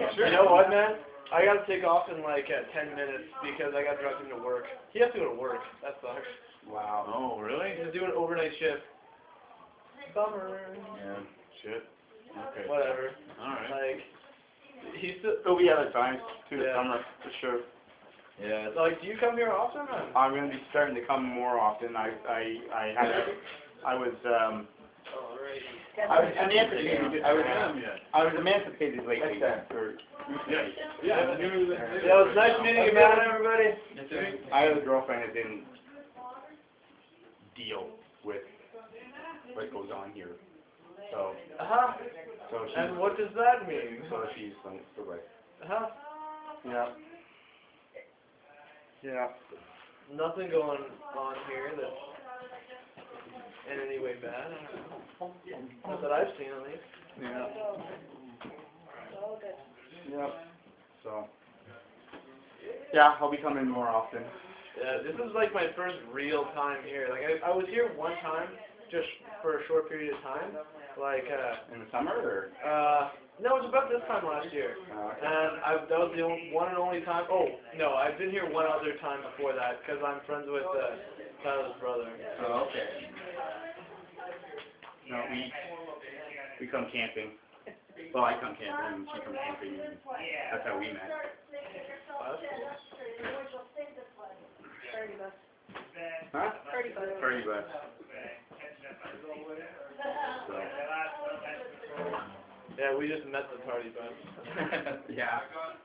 You know what, man? I gotta take off in like 10 minutes because I gotta drive him to work. He has to go to work. That sucks. Wow. Oh, really? He's doing an overnight shift. Bummer. Yeah. Shit. Okay. Whatever. Alright. Like, he's still. There'll be other times through the Yeah. summer, for sure. Yeah. Like, do you come here often, man? I'm going to be starting to come more often. I was emancipated. I was emancipated lately. Or, Yeah. Yeah, it was nice meeting you, man, everybody. I have a girlfriend that didn't deal with what goes on here. So, Uh-huh. so she's, And what does that mean? so she's so right. Uh-huh. Yeah. Yeah. Nothing going on here that's in any way bad. I don't know. Not that I've seen, at least. Yeah. Yeah. So, yeah, I'll be coming more often. Yeah, this is like my first real time here. Like, I was here one time, just for a short period of time. Like, In the summer, or? no, it was about this time last year. Okay. And that was the one and only time. Oh, no, I've been here one other time before that, because I'm friends with Tyler's brother. Oh, okay. No, we come camping. Well, I come camping and she comes camping, and that's how we met. Oh, that's cool. Huh? Party bus. So. Yeah, we just met the party bus. Yeah.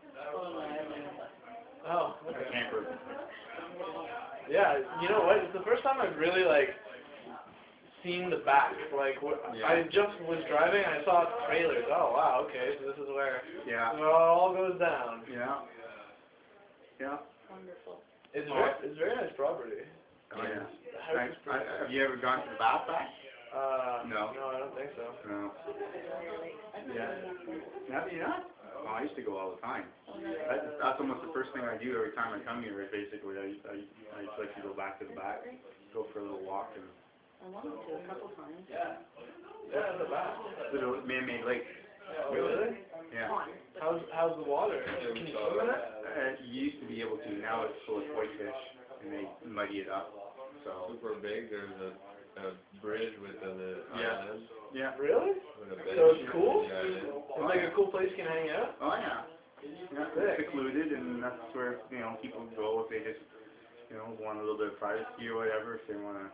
Oh, A okay. camper. Yeah, you know what? It's the first time I've really, like, seen the back. Like, I just was driving and I saw trailers. Oh, wow, okay, so this is where Yeah. it all goes down. Yeah. Yeah. It's very nice property. Oh, yeah. The house is pretty nice. Have you ever gone to the bath back? No. No, I don't think so. No. Yeah. Have you not? Oh, I used to go all the time. That's almost the first thing I do every time I come here. Is basically, I like to go back to the back, go for a little walk, and. I wanted to a couple times. Yeah. Yeah, the back. Little man-made lake. Really? Yeah. How's the water? Can you swim in it? You used to be able to. Now it's full of whitefish, and they muddy it up. So. Super big. There's a bridge with the Yeah. island. Yeah. Really? With a bench. So it's cool? Yeah, it is. It's like a cool place you can hang out? Oh yeah. Yeah, it's secluded, and that's where people go if they just want a little bit of privacy or whatever. If they want to.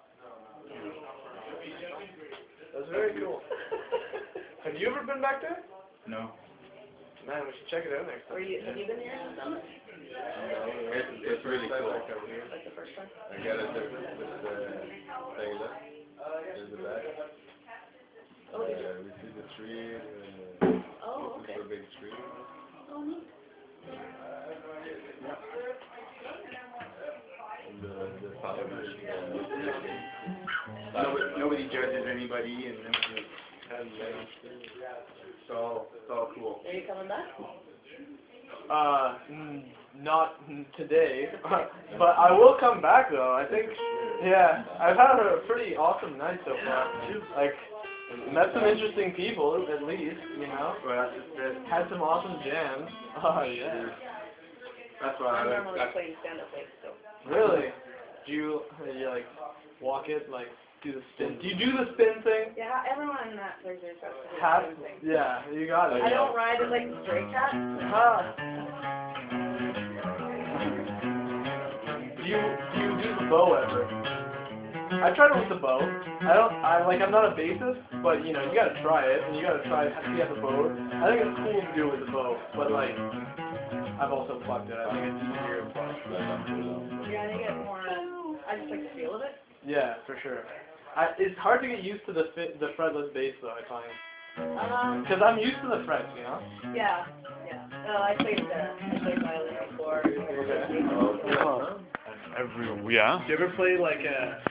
That's very cool. Have you ever been back there? No. Man, we should check it out next time. Have you been here in the summer? It's really cool. Like the first time? I got it with the thing there. There's the back. Oh, did you? We see the tree and Oh, okay. super big tree. Oh, neat. And the fountain. Nobody judges anybody, and it's all cool. Are you coming back? Not today, but I will come back though. I think, yeah, I've had a pretty awesome night so far. Like, met some interesting people at least, Well, that's just it. Had some awesome jams. Oh yeah. That's what I I'm like. normally playing stand-up weights, so. Really? Do you like walk it, like do the spin? Do you do the spin thing? Yeah, everyone in that Thursday festival Half? does the same thing. Yeah, you got it. I don't ride it like the straight cat. Huh. Do you do the bow ever? I tried it with the bow. I'm not a bassist, but you gotta try it, and you gotta try it, see how the bow. I think it's cool to do it with the bow, but like, I've also fucked it. I think it's easier to fuck. Yeah, I think it's more, I just like the feel of it. Yeah, for sure. It's hard to get used to the fretless bass though, I find. Because I'm used to the frets, Yeah, yeah. I played violin before. Okay. Yeah. Do you ever play like a